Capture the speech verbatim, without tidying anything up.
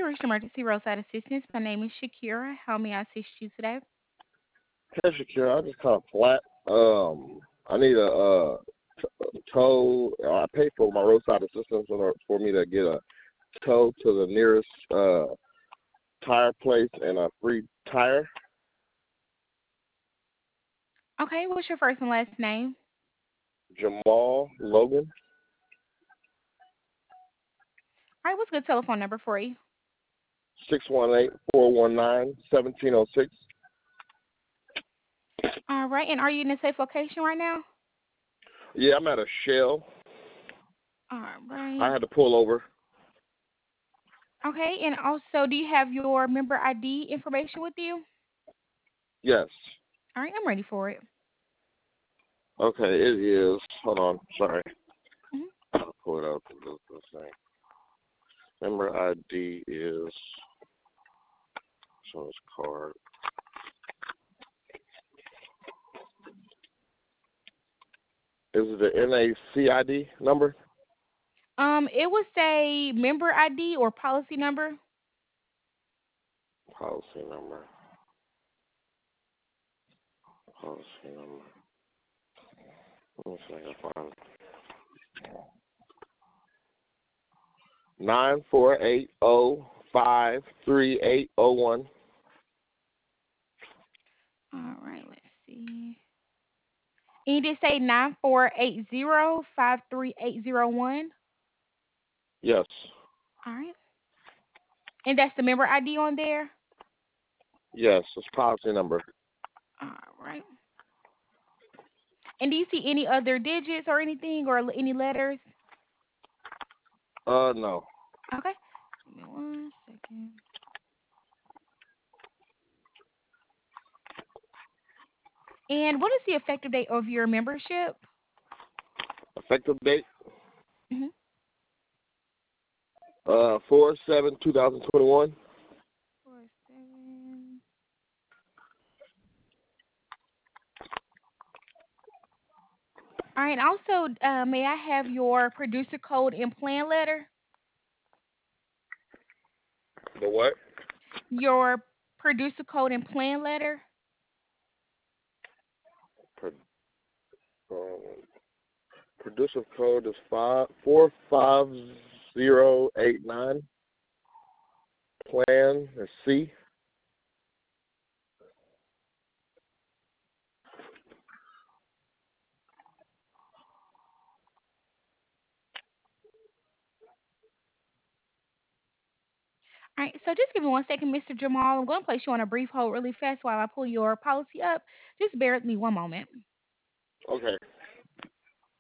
You reached emergency roadside assistance. My name is Shakira. How may I assist you today? Hey, Shakira, I just caught flat. Um, I need a uh, tow. I paid for my roadside assistance in order for me to get a tow to the nearest uh, tire place and a free tire. Okay, what's your first and last name? Jamal Logan, All right, what's a good telephone number for you? six one eight four one nine seventeen oh six. All right, and are you in a safe location right now? Yeah, I'm at a Shell. All I right. had to pull over. Okay, and also, do you have your member I D information with you? Yes. All right, I'm ready for it. Okay, it is. Hold on. Sorry. Mhm. I'll pull it up. This this thing. Member I D is. So it's card. Is it the N A C I D number? Um, it would say member I D or policy number. Policy number. Policy number. Let me see if I can find it. Nine four eight zero five three eight zero one. All right, let's see. And you did say nine four eight zero five three eight zero one. Yes. All right, and that's the member I D on there. Yes. It's policy number. All right. And do you see any other digits or anything or l- any letters? Uh no. Okay. Give me one second. And what is the effective date of your membership? Effective date. Hmm. Uh four seven two thousand twenty one. Four seven. All right. Also, uh, may I have your producer code and plan letter? The what? Your producer code and plan letter. Pro- um, producer code is five four five zero eight nine. Plan is C. All right. So just give me one second, mister Jamal. I'm going to place you on a brief hold really fast while I pull your policy up. Just bear with me one moment. Okay.